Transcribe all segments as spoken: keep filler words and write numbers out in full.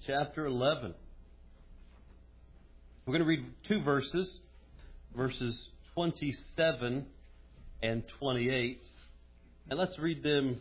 chapter eleven. We're going to read two verses, verses twenty-seven and twenty-eight. And let's read them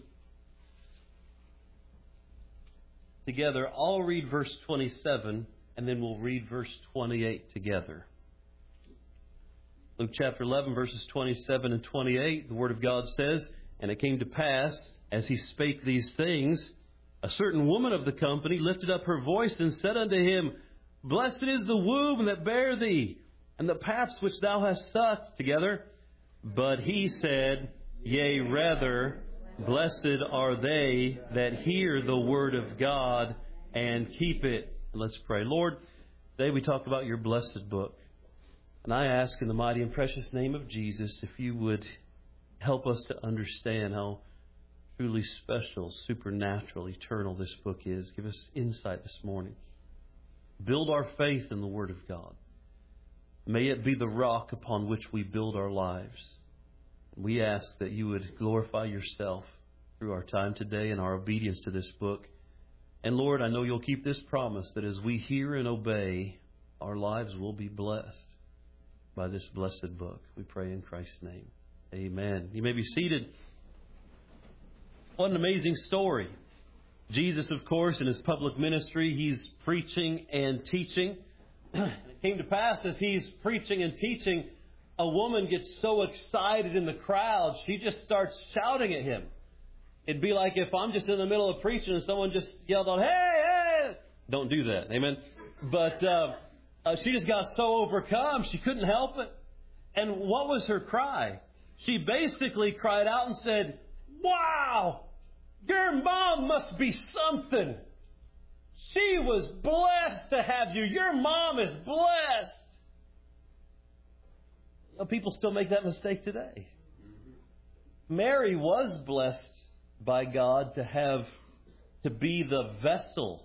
together. I'll read verse twenty-seven, and then we'll read verse twenty-eight together. Luke chapter eleven, verses twenty-seven and twenty-eight, the Word of God says, "And it came to pass, as he spake these things, a certain woman of the company lifted up her voice and said unto him, Blessed is the womb that bare thee, and the paps which thou hast sucked," together. "But he said, Yea, rather, blessed are they that hear the word of God and keep it." Let's pray. Lord, today we talk about your blessed book. And I ask in the mighty and precious name of Jesus, if you would help us to understand how truly special, supernatural, eternal this book is. Give us insight this morning. Build our faith in the Word of God. May it be the rock upon which we build our lives. We ask that you would glorify yourself through our time today and our obedience to this book. And Lord, I know you'll keep this promise that as we hear and obey, our lives will be blessed by this blessed book. We pray in Christ's name. Amen. You may be seated. What an amazing story. Jesus, of course, in his public ministry, he's preaching and teaching. It came to pass as he's preaching and teaching, a woman gets so excited in the crowd, she just starts shouting at him. It'd be like if I'm just in the middle of preaching and someone just yelled out, "Hey, hey!" Don't do that. Amen. But uh, uh, she just got so overcome, she couldn't help it. And what was her cry? She basically cried out and said, "Wow! Your mom must be something. She was blessed to have you. Your mom is blessed." You know, people still make that mistake today. Mary was blessed by God to have, to be the vessel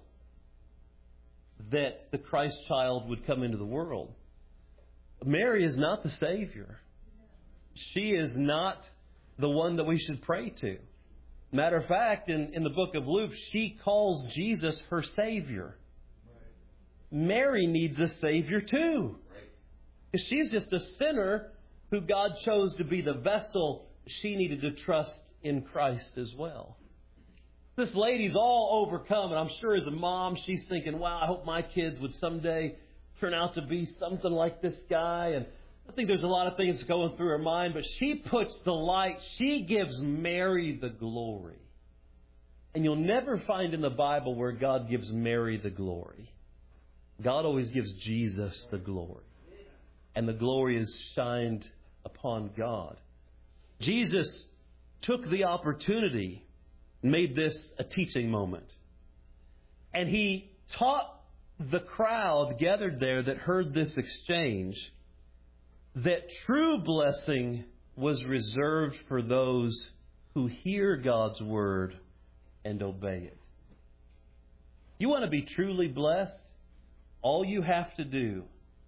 that the Christ child would come into the world. Mary is not the Savior. She is not the one that we should pray to. Matter of fact, in, in the book of Luke, she calls Jesus her Savior. Right. Mary needs a Savior too. Right. She's just a sinner who God chose to be the vessel. She needed to trust in Christ as well. This lady's all overcome, and I'm sure as a mom, she's thinking, wow, I hope my kids would someday turn out to be something like this guy. And I think there's a lot of things going through her mind, but she puts the light, she gives Mary the glory. And you'll never find in the Bible where God gives Mary the glory. God always gives Jesus the glory. And the glory is shined upon God. Jesus took the opportunity, made this a teaching moment. And he taught the crowd gathered there that heard this exchange that true blessing was reserved for those who hear God's word and obey it. You want to be truly blessed? All you have to do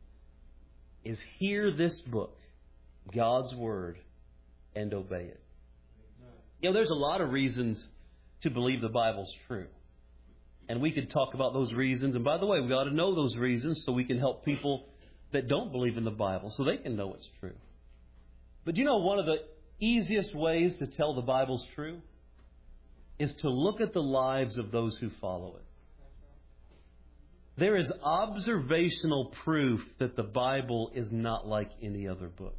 is hear this book, God's word, and obey it. You know, there's a lot of reasons to believe the Bible's true. And we could talk about those reasons. And by the way, we ought to know those reasons so we can help people that don't believe in the Bible so they can know it's true. But you know, one of the easiest ways to tell the Bible's true is to look at the lives of those who follow it. There is observational proof that the Bible is not like any other book.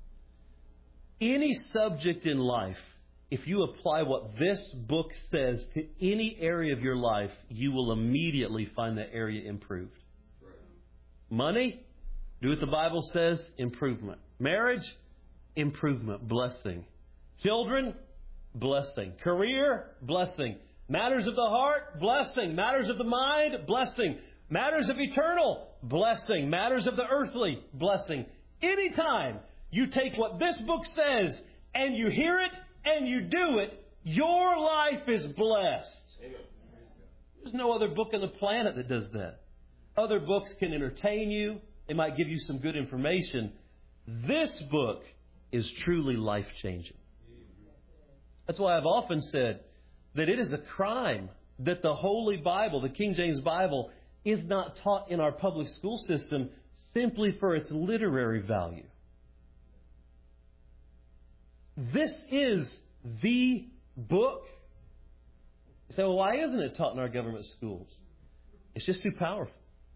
Any subject in life, if you apply what this book says to any area of your life, you will immediately find that area improved. Money? Do what the Bible says, improvement. Marriage, improvement, blessing. Children, blessing. Career, blessing. Matters of the heart, blessing. Matters of the mind, blessing. Matters of eternal, blessing. Matters of the earthly, blessing. Anytime you take what this book says and you hear it and you do it, your life is blessed. There's no other book on the planet that does that. Other books can entertain you. They might give you some good information. This book is truly life-changing. That's why I've often said that it is a crime that the Holy Bible, the King James Bible, is not taught in our public school system simply for its literary value. This is the book. You say, well, why isn't it taught in our government schools? It's just too powerful.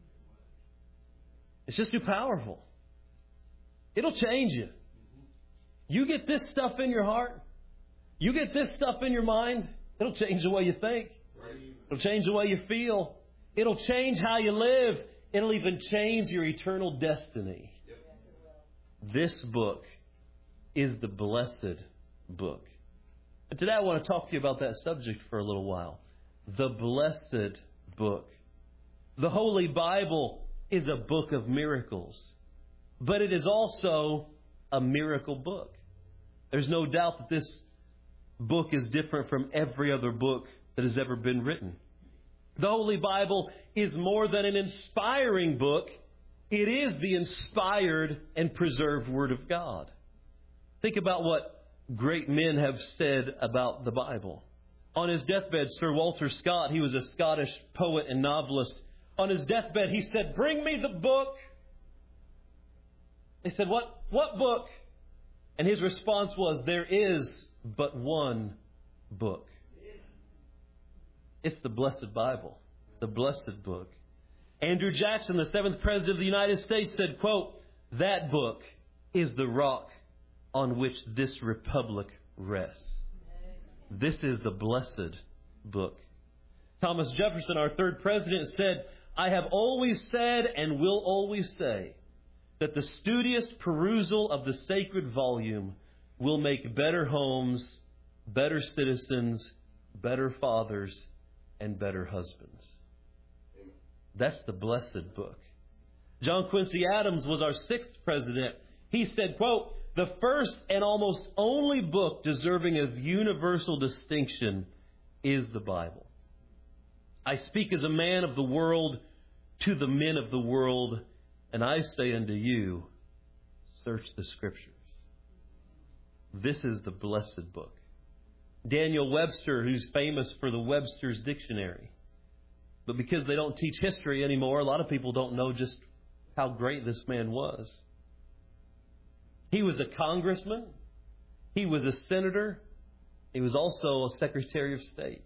It's just too powerful. It'll change you. You get this stuff in your heart. You get this stuff in your mind. It'll change the way you think. It'll change the way you feel. It'll change how you live. It'll even change your eternal destiny. This book is the blessed book. And today I want to talk to you about that subject for a little while. The blessed book. The Holy Bible is a book of miracles, but it is also a miracle book. There's no doubt that this book is different from every other book that has ever been written. The Holy Bible is more than an inspiring book. It is the inspired and preserved Word of God. Think about what great men have said about the Bible. On his deathbed, Sir Walter Scott, he was a Scottish poet and novelist. On his deathbed, he said, "Bring me the book." They said, what, what book? And his response was, "There is but one book." It's the blessed Bible, the blessed book. Andrew Jackson, the seventh President of the United States, said, quote, "That book is the rock on which this republic rests." This is the blessed book. Thomas Jefferson, our third president, said, "I have always said and will always say that the studious perusal of the sacred volume will make better homes, better citizens, better fathers, and better husbands." That's the blessed book. John Quincy Adams was our sixth president. He said, quote, "The first and almost only book deserving of universal distinction is the Bible. I speak as a man of the world to the men of the world, and I say unto you, search the Scriptures." This is the blessed book. Daniel Webster, who's famous for the Webster's Dictionary. But because they don't teach history anymore, a lot of people don't know just how great this man was. He was a congressman. He was a senator. He was also a Secretary of State.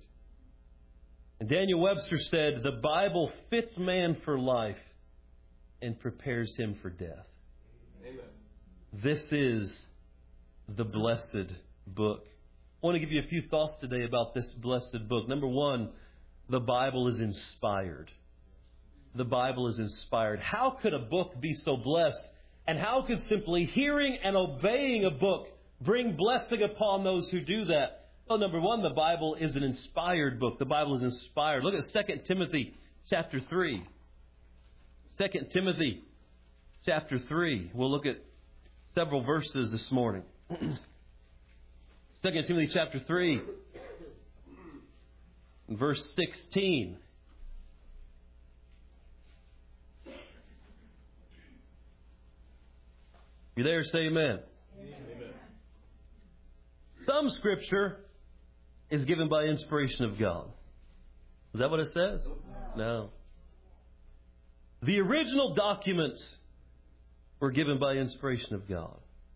And Daniel Webster said, "The Bible fits man for life and prepares him for death." Amen. This is the blessed book. I want to give you a few thoughts today about this blessed book. Number one, the Bible is inspired. The Bible is inspired. How could a book be so blessed? And how could simply hearing and obeying a book bring blessing upon those who do that? Well, number one, the Bible is an inspired book. The Bible is inspired. Look at Second Timothy chapter three. Second Timothy chapter three. We'll look at several verses this morning. Second Timothy chapter three, verse sixteen. You there? Say amen. Amen. Some Scripture is given by inspiration of God. Is that what it says? No. The original documents were given by inspiration of God.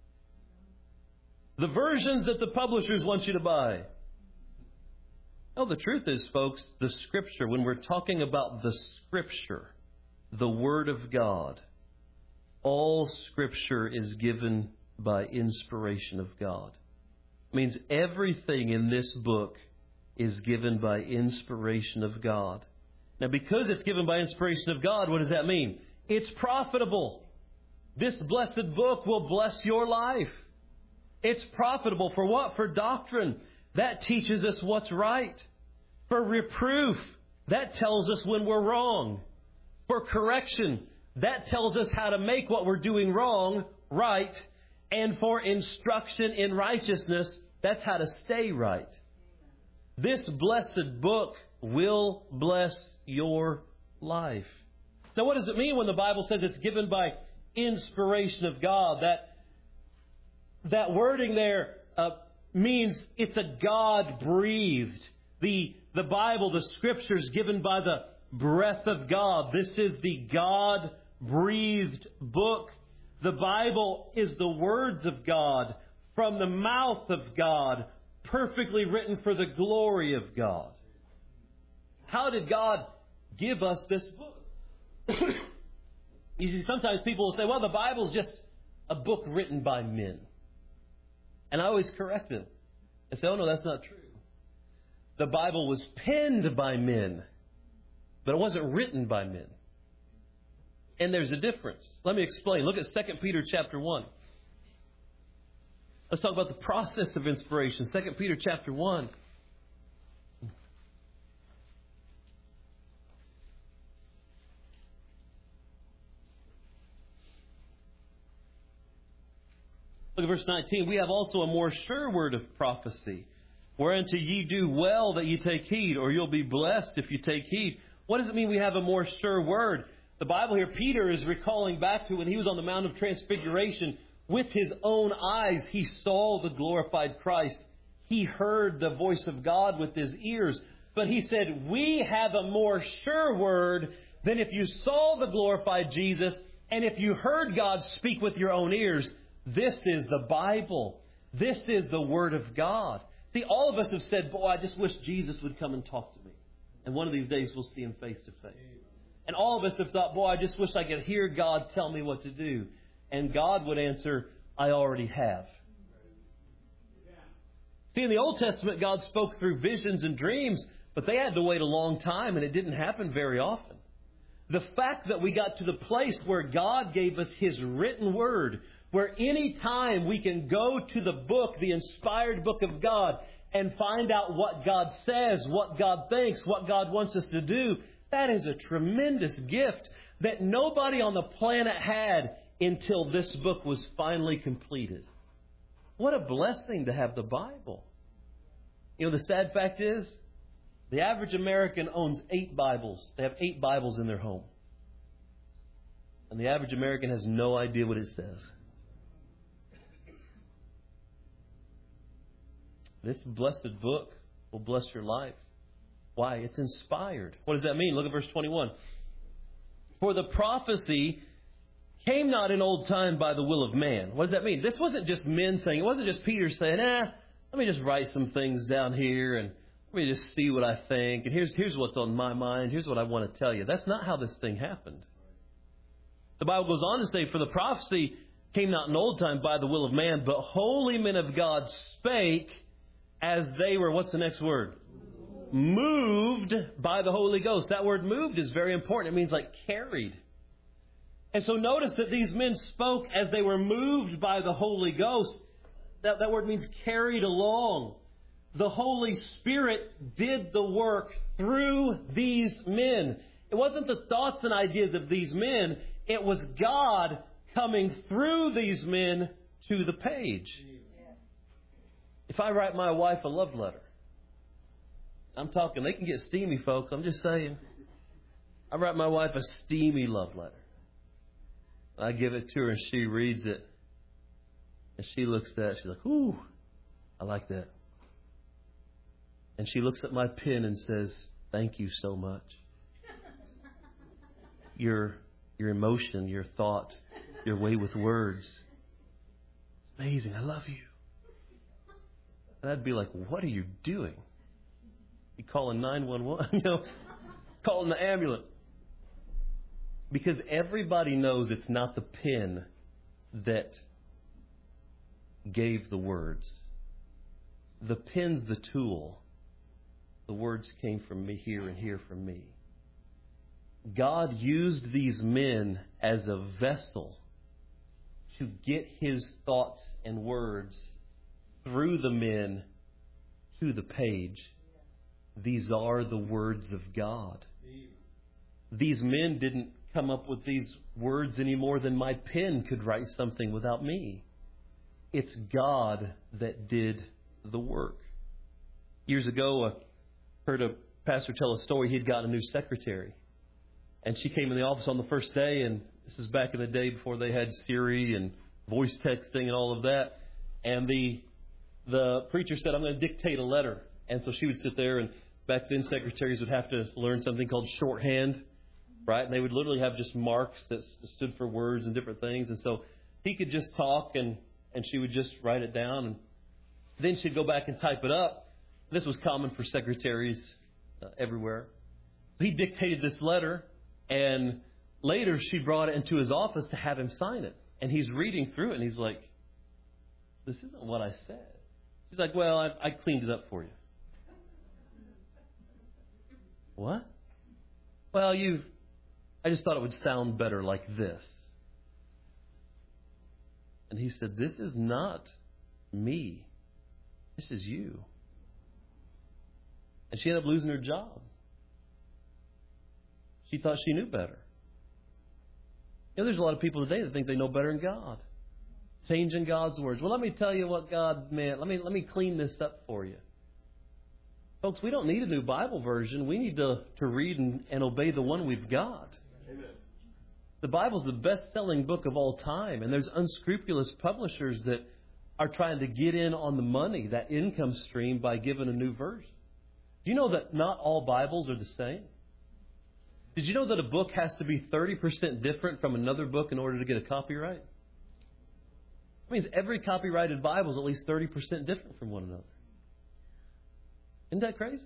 The versions that the publishers want you to buy. No, the truth is, folks, the Scripture, when we're talking about the Scripture, the Word of God, all Scripture is given by inspiration of God. It means everything in this book is given by inspiration of God. Now, because it's given by inspiration of God, what does that mean? It's profitable. This blessed book will bless your life. It's profitable for what? For doctrine. That teaches us what's right. For reproof. That tells us when we're wrong. For correction. That tells us how to make what we're doing wrong right. And for instruction in righteousness, that's how to stay right. This blessed book will bless your life. Now, what does it mean when the Bible says it's given by inspiration of God? That that wording there uh, means it's a God-breathed. The, the Bible, the Scriptures given by the breath of God. This is the God-breathed book. The Bible is the words of God from the mouth of God, perfectly written for the glory of God. How did God give us this book? You see, sometimes people will say, well, the Bible's just a book written by men. And I always correct them. I say, oh, no, that's not true. The Bible was penned by men, but it wasn't written by men. And there's a difference. Let me explain. Look at Second Peter chapter one. Let's talk about the process of inspiration. Second Peter chapter one. Look at verse nineteen. We have also a more sure word of prophecy, whereunto ye do well that ye take heed, or you'll be blessed if you take heed. What does it mean we have a more sure word? The Bible here, Peter is recalling back to when he was on the Mount of Transfiguration. With his own eyes, he saw the glorified Christ. He heard the voice of God with his ears. But he said, we have a more sure word than if you saw the glorified Jesus and if you heard God speak with your own ears. This is the Bible. This is the Word of God. See, all of us have said, boy, I just wish Jesus would come and talk to me. And one of these days we'll see Him face to face. And all of us have thought, boy, I just wish I could hear God tell me what to do. And God would answer, I already have. See, in the Old Testament, God spoke through visions and dreams, but they had to wait a long time, and it didn't happen very often. The fact that we got to the place where God gave us His written Word, where any time we can go to the book, the inspired book of God, and find out what God says, what God thinks, what God wants us to do, that is a tremendous gift that nobody on the planet had until this book was finally completed. What a blessing to have the Bible. You know, the sad fact is, the average American owns eight Bibles. They have eight Bibles in their home. And the average American has no idea what it says. This blessed book will bless your life. Why? It's inspired. What does that mean? Look at verse twenty-one. For the prophecy came not in old time by the will of man. What does that mean? This wasn't just men saying, it wasn't just Peter saying, eh, let me just write some things down here and let me just see what I think. And here's, here's what's on my mind. Here's what I want to tell you. That's not how this thing happened. The Bible goes on to say, for the prophecy came not in old time by the will of man, but holy men of God spake as they were, what's the next word? Moved by the Holy Ghost. That word moved is very important. It means like carried. And so notice that these men spoke as they were moved by the Holy Ghost. That, that word means carried along. The Holy Spirit did the work through these men. It wasn't the thoughts and ideas of these men. It was God coming through these men to the page. If I write my wife a love letter, I'm talking, they can get steamy, folks. I'm just saying. I write my wife a steamy love letter. I give it to her and she reads it. And she looks at it. She's like, ooh, I like that. And she looks at my pen and says, thank you so much. Your, your emotion, your thought, your way with words. It's amazing. I love you. And I'd be like, what are you doing? You calling nine one one? You know, calling the ambulance. Because everybody knows it's not the pen that gave the words. The pen's the tool. The words came from me here and here from me. God used these men as a vessel to get His thoughts and words through the men to the page. These are the words of God. These men didn't come up with these words any more than my pen could write something without me. It's God that did the work. Years ago, I heard a pastor tell a story. He'd gotten a new secretary. And she came in the office on the first day, and this is back in the day before they had Siri and voice texting and all of that. And the the preacher said, I'm going to dictate a letter. And so she would sit there and Back then, secretaries would have to learn something called shorthand, right? And they would literally have just marks that stood for words and different things. And so he could just talk, and, and she would just write it down. And then she'd go back and type it up. This was common for secretaries uh, everywhere. He dictated this letter, and later she brought it into his office to have him sign it. And he's reading through it, and he's like, this isn't what I said. She's like, well, I, I cleaned it up for you. What? Well, you, I just thought it would sound better like this. And he said, this is not me. This is you. And she ended up losing her job. She thought she knew better. You know, there's a lot of people today that think they know better than God. Changing God's words. Well, let me tell you what God meant. Let me, let me clean this up for you. Folks, we don't need a new Bible version. We need to, to read and, and obey the one we've got. Amen. The Bible's the best-selling book of all time, and there's unscrupulous publishers that are trying to get in on the money, that income stream, by giving a new version. Do you know that not all Bibles are the same? Did you know that a book has to be thirty percent different from another book in order to get a copyright? That means every copyrighted Bible is at least thirty percent different from one another. Isn't that crazy?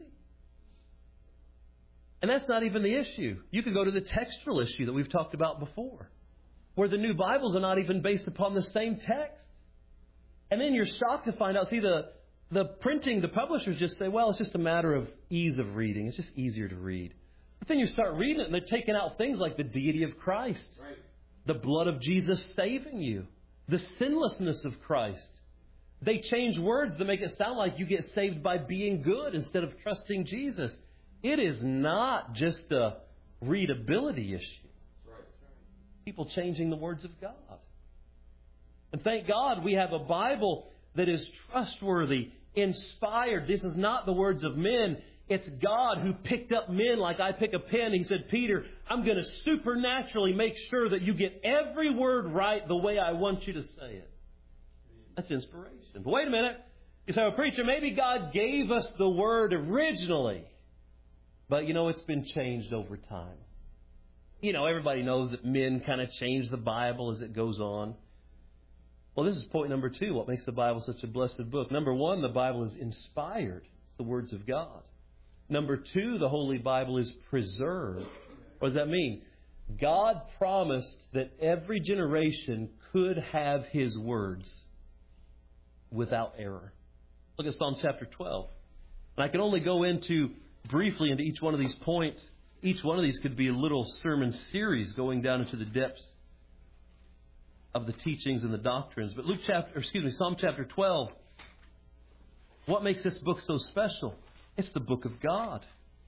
And that's not even the issue. You could go to the textual issue that we've talked about before, where the new Bibles are not even based upon the same text. And then you're shocked to find out, see, the, the printing, the publishers just say, well, it's just a matter of ease of reading. It's just easier to read. But then you start reading it, and they're taking out things like the deity of Christ, right, the blood of Jesus saving you, the sinlessness of Christ. They change words to make it sound like you get saved by being good instead of trusting Jesus. It is not just a readability issue. People changing the words of God. And thank God we have a Bible that is trustworthy, inspired. This is not the words of men. It's God who picked up men like I pick a pen. He said, Peter, I'm going to supernaturally make sure that you get every word right the way I want you to say it. That's inspiration. But wait a minute. You say, well, preacher, maybe God gave us the word originally. But, you know, it's been changed over time. You know, everybody knows that men kind of change the Bible as it goes on. Well, this is point number two. What makes the Bible such a blessed book? Number one, the Bible is inspired. It's the words of God. Number two, the Holy Bible is preserved. What does that mean? God promised that every generation could have His words without error. Look at Psalm chapter twelve. And I can only go into briefly into each one of these points. Each one of these could be a little sermon series going down into the depths of the teachings and the doctrines. But Luke chapter, or excuse me, Psalm chapter twelve. What makes this book so special? It's the book of God.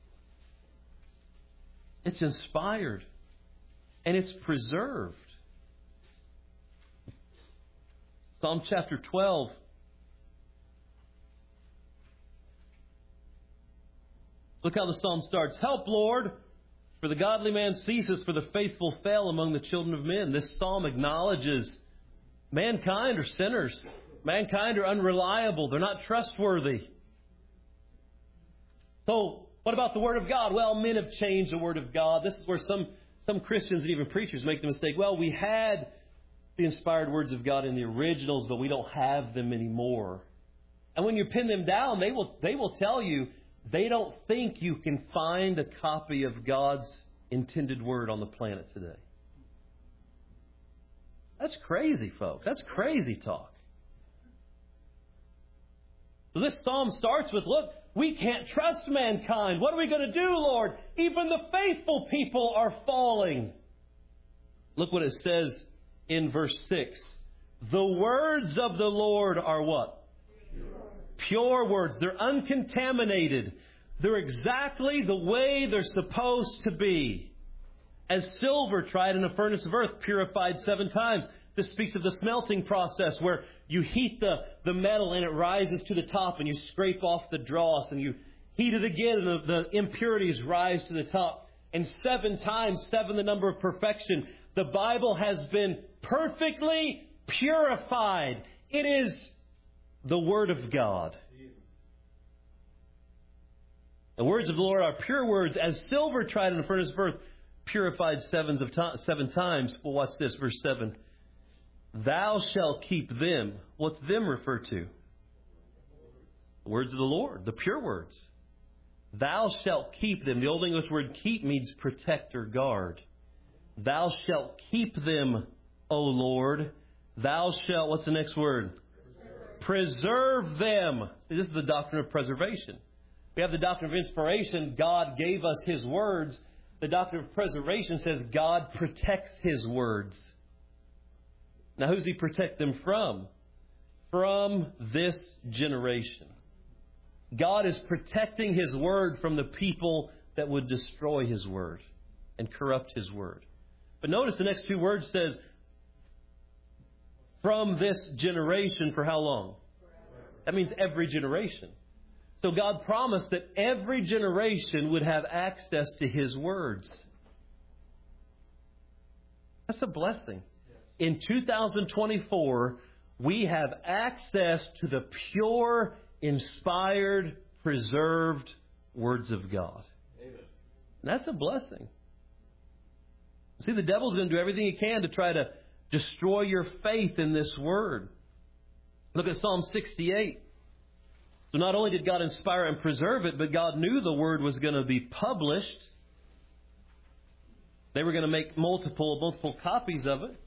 It's inspired. And it's preserved. Psalm chapter twelve. Look how the psalm starts. Help, Lord, for the godly man ceases, for the faithful fail among the children of men. This psalm acknowledges mankind are sinners. Mankind are unreliable. They're not trustworthy. So, what about the Word of God? Well, men have changed the Word of God. This is where some, some Christians and even preachers make the mistake. Well, we had the inspired words of God in the originals, but we don't have them anymore. And when you pin them down, they will they will tell you they don't think you can find a copy of God's intended Word on the planet today. That's crazy, folks. That's crazy talk. So this psalm starts with, look, we can't trust mankind. What are we going to do, Lord? Even the faithful people are falling. Look what it says in verse six. The words of the Lord are what? Pure. Pure words. They're uncontaminated. They're exactly the way they're supposed to be. As silver tried in a furnace of earth, purified seven times. This speaks of the smelting process where you heat the, the metal and it rises to the top and you scrape off the dross and you heat it again and the, the impurities rise to the top. And seven times, seven the number of perfection, the Bible has been perfectly purified. It is the Word of God. The words of the Lord are pure words, as silver tried in a furnace of earth, purified sevens of to- seven times. Well, watch this, verse seven. Thou shalt keep them. What's them refer to? The words of the Lord, the pure words. Thou shalt keep them. The Old English word keep means protect or guard. Thou shalt keep them, O Lord. Thou shalt, what's the next word? Preserve, Preserve them. See, this is the doctrine of preservation. We have the doctrine of inspiration. God gave us His words. The doctrine of preservation says God protects His words. Now, who does He protect them from? From this generation. God is protecting His word from the people that would destroy His word and corrupt His word. But notice the next two words says, from this generation for how long? That means every generation. So God promised that every generation would have access to His words. That's a blessing. In two thousand twenty-four, we have access to the pure, inspired, preserved words of God. Amen. And that's a blessing. See, the devil's going to do everything he can to try to destroy your faith in this word. Look at Psalm sixty-eight. So not only did God inspire and preserve it, but God knew the word was going to be published. They were going to make multiple, multiple copies of it.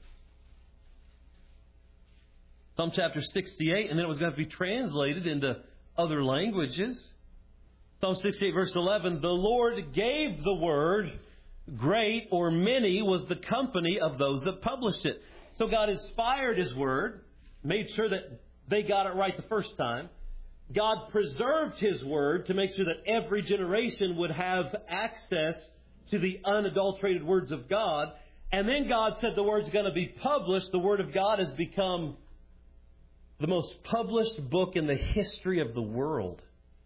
Psalm chapter sixty-eight, and then it was going to be translated into other languages. Psalm sixty-eight, verse eleven, the Lord gave the word, great or many was the company of those that published it. So God inspired His word, made sure that they got it right the first time. God preserved His word to make sure that every generation would have access to the unadulterated words of God. And then God said the word's going to be published. The Word of God has become the most published book in the history of the world.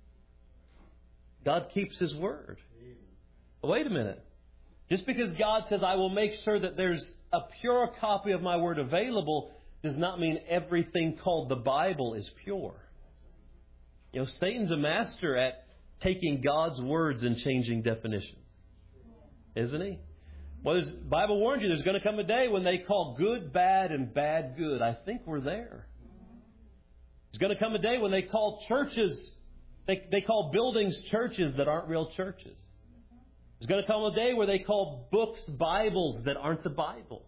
God keeps His word. But wait a minute. Just because God says, I will make sure that there's a pure copy of my word available, does not mean everything called the Bible is pure. You know, Satan's a master at taking God's words and changing definitions. Isn't he? Well, the Bible warned you there's going to come a day when they call good bad and bad good. I think we're there. There's going to come a day when they call churches, they, they call buildings churches that aren't real churches. There's going to come a day where they call books Bibles that aren't the Bible.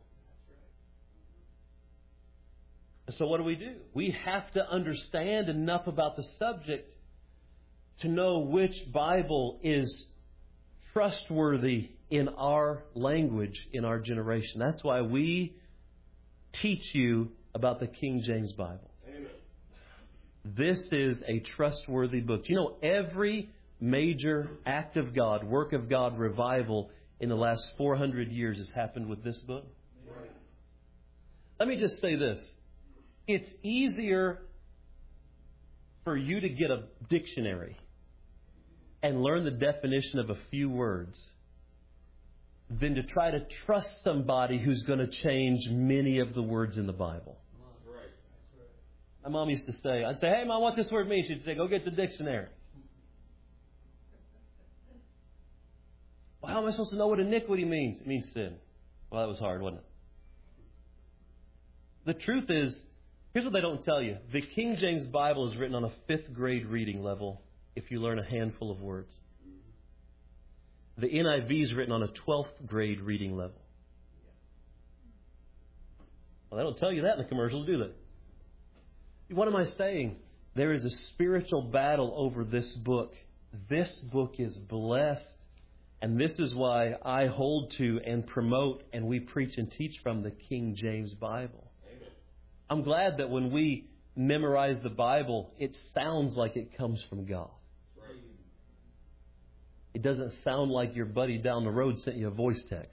And so what do we do? We have to understand enough about the subject to know which Bible is trustworthy in our language, in our generation. That's why we teach you about the King James Bible. Amen. This is a trustworthy book. You know, every major act of God, work of God, revival in the last four hundred years has happened with this book. Right. Let me just say this. It's easier for you to get a dictionary and learn the definition of a few words than to try to trust somebody who's going to change many of the words in the Bible. Right. Right. My mom used to say, I'd say, hey, Mom, what's this word mean? She'd say, go get the dictionary. Well, how am I supposed to know what iniquity means? It means sin. Well, that was hard, wasn't it? The truth is, here's what they don't tell you. The King James Bible is written on a fifth grade reading level if you learn a handful of words. The N I V is written on a twelfth grade reading level. Well, they don't tell you that in the commercials, do they? What am I saying? There is a spiritual battle over this book. This book is blessed. And this is why I hold to and promote and we preach and teach from the King James Bible. Amen. I'm glad that when we memorize the Bible, it sounds like it comes from God. Right. It doesn't sound like your buddy down the road sent you a voice text.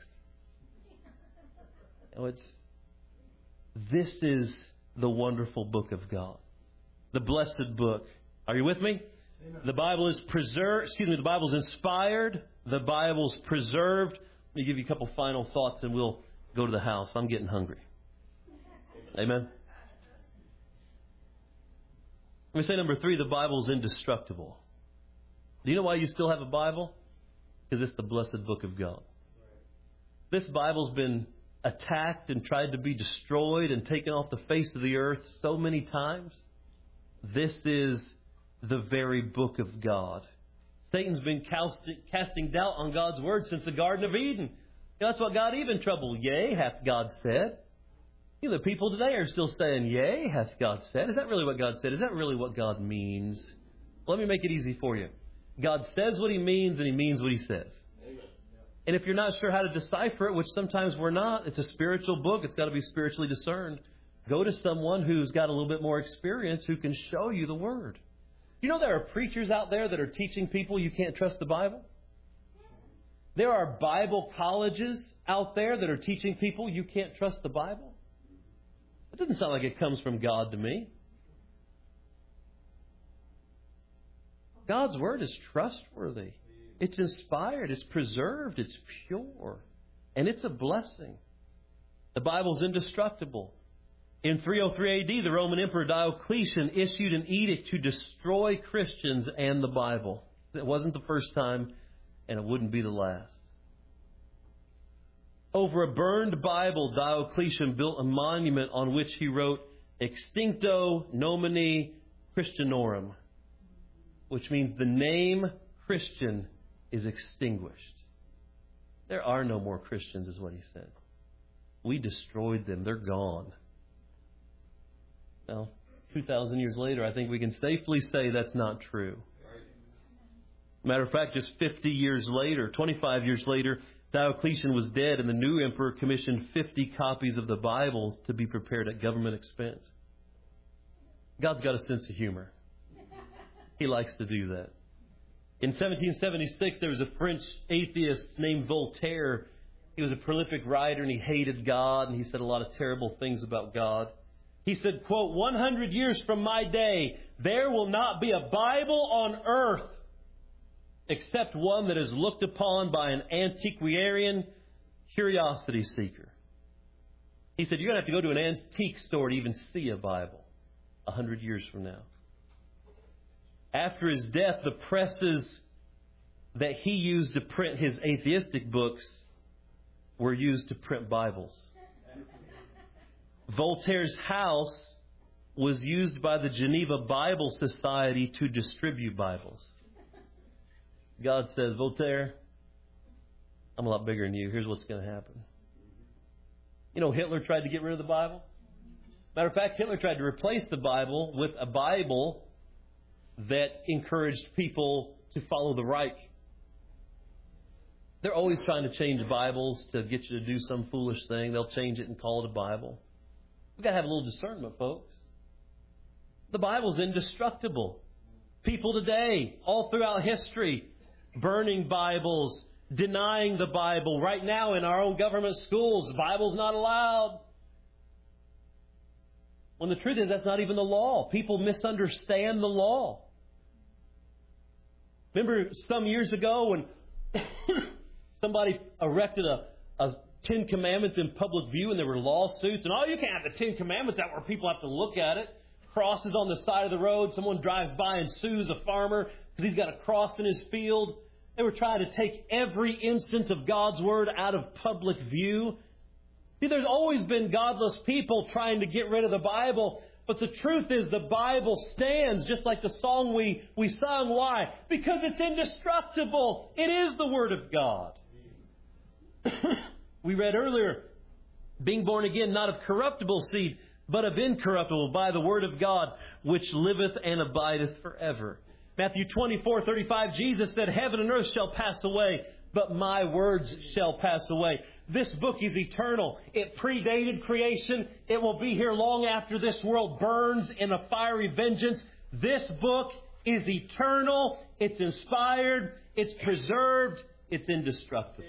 You know, it's, this is the wonderful book of God. The blessed book. Are you with me? Amen. The Bible is preserved, excuse me, the Bible is inspired. The Bible's preserved. Let me give you a couple final thoughts and we'll go to the house. I'm getting hungry. Amen. Let me say number three, the Bible's indestructible. Do you know why you still have a Bible? Because it's the blessed book of God. This Bible's been attacked and tried to be destroyed and taken off the face of the earth so many times. This is the very book of God. Satan's been casting doubt on God's word since the Garden of Eden. You know, that's what got Eve in trouble. Yea, hath God said. You know, the people today are still saying, yea, hath God said. Is that really what God said? Is that really what God means? Well, let me make it easy for you. God says what He means, and He means what He says. Amen. And if you're not sure how to decipher it, which sometimes we're not, it's a spiritual book. It's got to be spiritually discerned. Go to someone who's got a little bit more experience who can show you the Word. You know there are preachers out there that are teaching people you can't trust the Bible? There are Bible colleges out there that are teaching people you can't trust the Bible? It doesn't sound like it comes from God to me. God's Word is trustworthy. It's inspired. It's preserved. It's pure. And it's a blessing. The Bible's indestructible. In three oh three A D, the Roman Emperor Diocletian issued an edict to destroy Christians and the Bible. It wasn't the first time, and it wouldn't be the last. Over a burned Bible, Diocletian built a monument on which he wrote, Extincto nomine Christianorum, which means the name Christian is extinguished. There are no more Christians, is what he said. We destroyed them. They're gone. Now, two thousand years later, I think we can safely say that's not true. Matter of fact, just fifty years later, twenty-five years later, Diocletian was dead, and the new emperor commissioned fifty copies of the Bible to be prepared at government expense. God's got a sense of humor. He likes to do that. In seventeen seventy-six, there was a French atheist named Voltaire. He was a prolific writer, and he hated God, and he said a lot of terrible things about God. He said, quote, one hundred years from my day, there will not be a Bible on earth except one that is looked upon by an antiquarian curiosity seeker. He said, you're going to have to go to an antique store to even see a Bible a hundred years from now. After his death, the presses that he used to print his atheistic books were used to print Bibles. Voltaire's house was used by the Geneva Bible Society to distribute Bibles. God says, Voltaire, I'm a lot bigger than you. Here's what's going to happen. You know, Hitler tried to get rid of the Bible. Matter of fact, Hitler tried to replace the Bible with a Bible that encouraged people to follow the Reich. They're always trying to change Bibles to get you to do some foolish thing. They'll change it and call it a Bible. We've got to have a little discernment, folks. The Bible's indestructible. People today, all throughout history, burning Bibles, denying the Bible. Right now in our own government schools, the Bible's not allowed. When the truth is, that's not even the law. People misunderstand the law. Remember some years ago when somebody erected a, a Ten Commandments in public view and there were lawsuits and, oh, you can't have the Ten Commandments out where people have to look at it. Crosses on the side of the road. Someone drives by and sues a farmer because he's got a cross in his field. They were trying to take every instance of God's Word out of public view. See, there's always been godless people trying to get rid of the Bible. But the truth is the Bible stands just like the song we, we sung. Why? Because it's indestructible. It is the Word of God. We read earlier, being born again, not of corruptible seed, but of incorruptible, by the Word of God, which liveth and abideth forever. Matthew twenty-four thirty-five, Jesus said, heaven and earth shall pass away, but my words shall pass away. This book is eternal. It predated creation. It will be here long after this world burns in a fiery vengeance. This book is eternal. It's inspired. It's preserved. It's indestructible.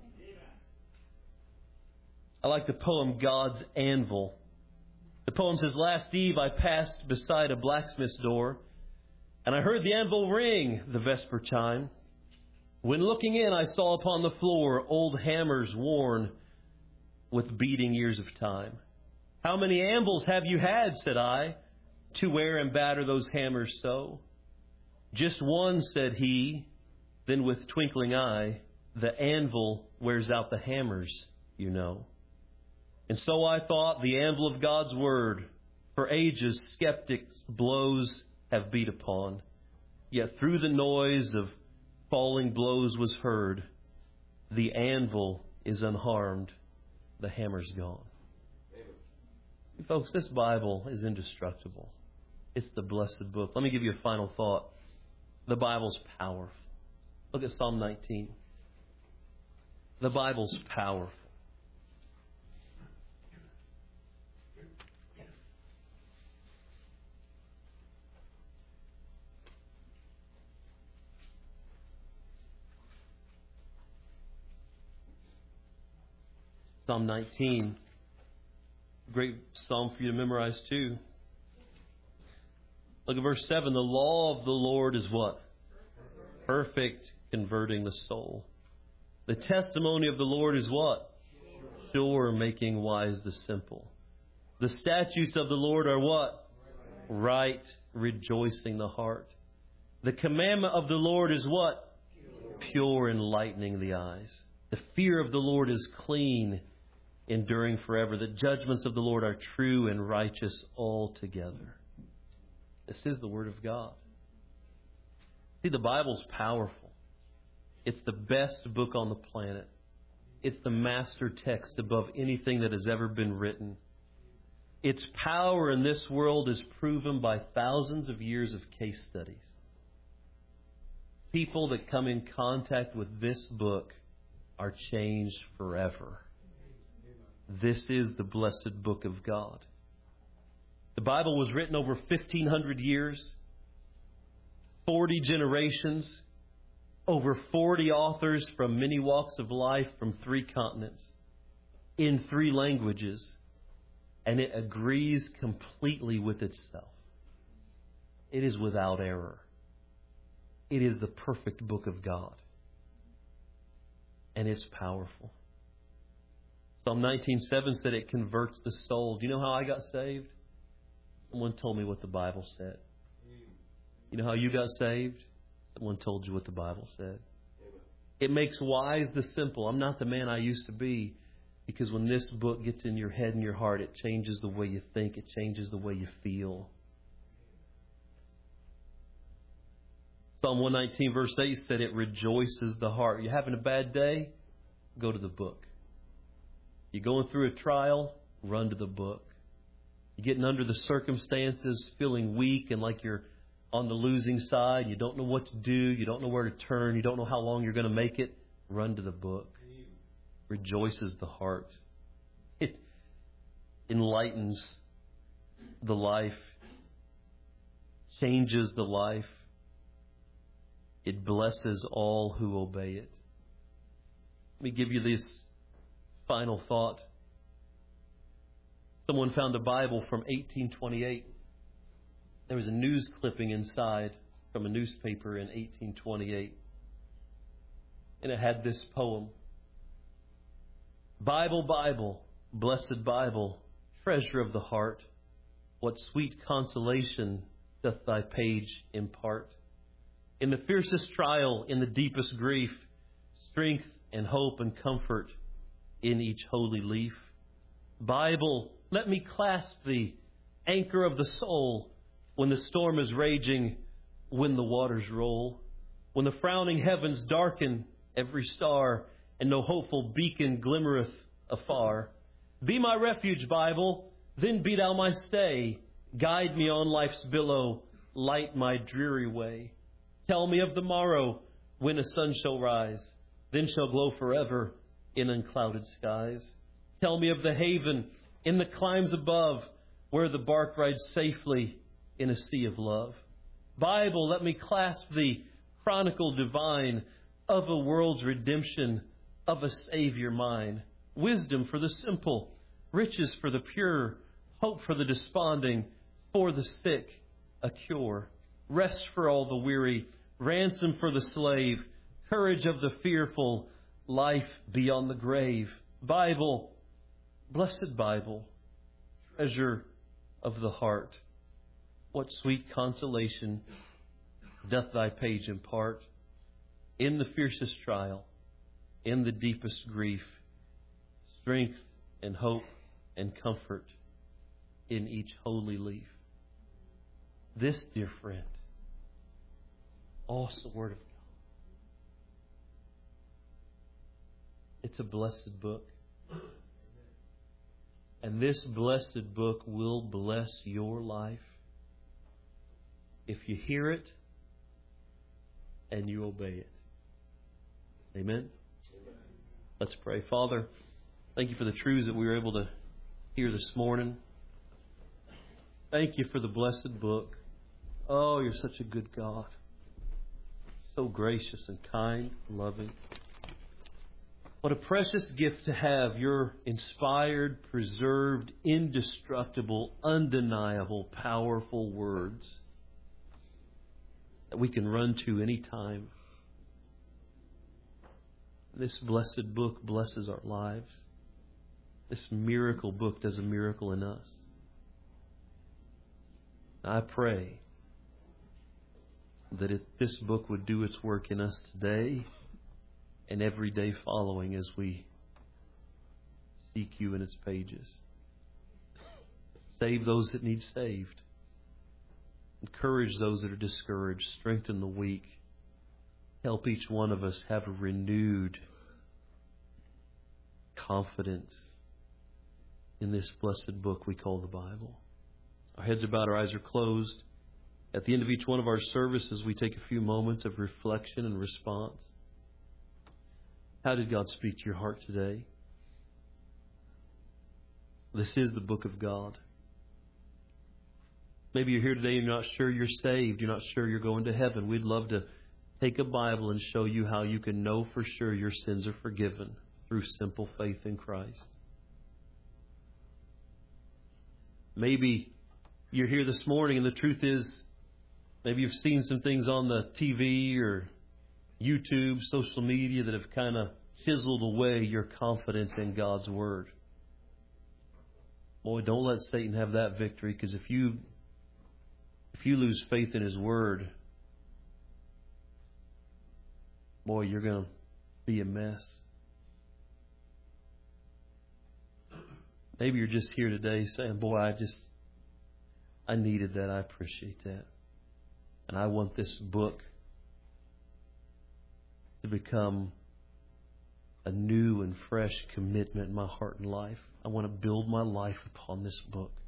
I like the poem God's Anvil. The poem says, last eve I passed beside a blacksmith's door, and I heard the anvil ring the vesper chime. When looking in, I saw upon the floor old hammers worn with beating years of time. How many anvils have you had, said I, to wear and batter those hammers so? Just one, said he, then with twinkling eye, the anvil wears out the hammers, you know. And so I thought, the anvil of God's Word, for ages skeptics blows have beat upon. Yet through the noise of falling blows was heard, the anvil is unharmed, the hammer's gone. Amen. Folks, this Bible is indestructible. It's the blessed book. Let me give you a final thought. The Bible's powerful. Look at Psalm nineteen. The Bible's powerful. Psalm nineteen, great psalm for you to memorize too. Look at verse seven. The law of the Lord is what? Perfect, converting the soul. The testimony of the Lord is what? Sure, making wise the simple. The statutes of the Lord are what? Right, rejoicing the heart. The commandment of the Lord is what? Pure, enlightening the eyes. The fear of the Lord is clean, enduring forever. The judgments of the Lord are true and righteous altogether. This is the Word of God. See, the Bible's powerful. It's the best book on the planet. It's the master text above anything that has ever been written. Its power in this world is proven by thousands of years of case studies. People that come in contact with this book are changed forever. This is the blessed book of God. The Bible was written over fifteen hundred years, forty generations, over forty authors from many walks of life from three continents, in three languages, and it agrees completely with itself. It is without error. It is the perfect book of God. And it's powerful. Psalm nineteen seven said it converts the soul. Do you know how I got saved? Someone told me what the Bible said. You know how you got saved? Someone told you what the Bible said. It makes wise the simple. I'm not the man I used to be, because when this book gets in your head and your heart, it changes the way you think. It changes the way you feel. Psalm one nineteen verse eight said it rejoices the heart. You having a bad day? Go to the book. You going through a trial? Run to the book. You getting under the circumstances, feeling weak and like you're on the losing side. You don't know what to do. You don't know where to turn. You don't know how long you're going to make it. Run to the book. Rejoices the heart. It enlightens the life. Changes the life. It blesses all who obey it. Let me give you this final thought. Someone found a Bible from eighteen twenty-eight. There was a news clipping inside from a newspaper in eighteen twenty-eight. And it had this poem. Bible, Bible, blessed Bible, treasure of the heart, what sweet consolation doth thy page impart. In the fiercest trial, in the deepest grief, strength and hope and comfort in each holy leaf. Bible, let me clasp thee, anchor of the soul, when the storm is raging, when the waters roll, when the frowning heavens darken every star, and no hopeful beacon glimmereth afar. Be my refuge, Bible, then be thou my stay. Guide me on life's billow, light my dreary way. Tell me of the morrow, when a sun shall rise, then shall glow forever in unclouded skies. Tell me of the haven in the climes above, where the bark rides safely in a sea of love. Bible, let me clasp thee, chronicle divine, of a world's redemption, of a Savior mine. Wisdom for the simple, riches for the pure, hope for the desponding, for the sick, a cure. Rest for all the weary, ransom for the slave, courage of the fearful, life beyond the grave. Bible, blessed Bible, treasure of the heart, what sweet consolation doth thy page impart, in the fiercest trial, in the deepest grief, strength and hope and comfort in each holy leaf. This, dear friend, awesome Word of God. It's a blessed book. And this blessed book will bless your life if you hear it and you obey it. Amen? Amen. Let's pray. Father, thank you for the truths that we were able to hear this morning. Thank you for the blessed book. Oh, you're such a good God. So gracious and kind and loving. What a precious gift to have your inspired, preserved, indestructible, undeniable, powerful words that we can run to any time. This blessed book blesses our lives. This miracle book does a miracle in us. I pray that if this book would do its work in us today and every day following as we seek you in its pages. Save those that need saved. Encourage those that are discouraged. Strengthen the weak. Help each one of us have a renewed confidence in this blessed book we call the Bible. Our heads are bowed, our eyes are closed. At the end of each one of our services, we take a few moments of reflection and response. How did God speak to your heart today? This is the book of God. Maybe you're here today and you're not sure you're saved. You're not sure you're going to heaven. We'd love to take a Bible and show you how you can know for sure your sins are forgiven through simple faith in Christ. Maybe you're here this morning and the truth is, maybe you've seen some things on the T V or YouTube, social media that have kind of chiseled away your confidence in God's Word. Boy, don't let Satan have that victory, because if you if you lose faith in His Word, boy, you're going to be a mess. Maybe you're just here today saying, boy, I just, I needed that. I appreciate that. And I want this book to become a new and fresh commitment in my heart and life. I want to build my life upon this book.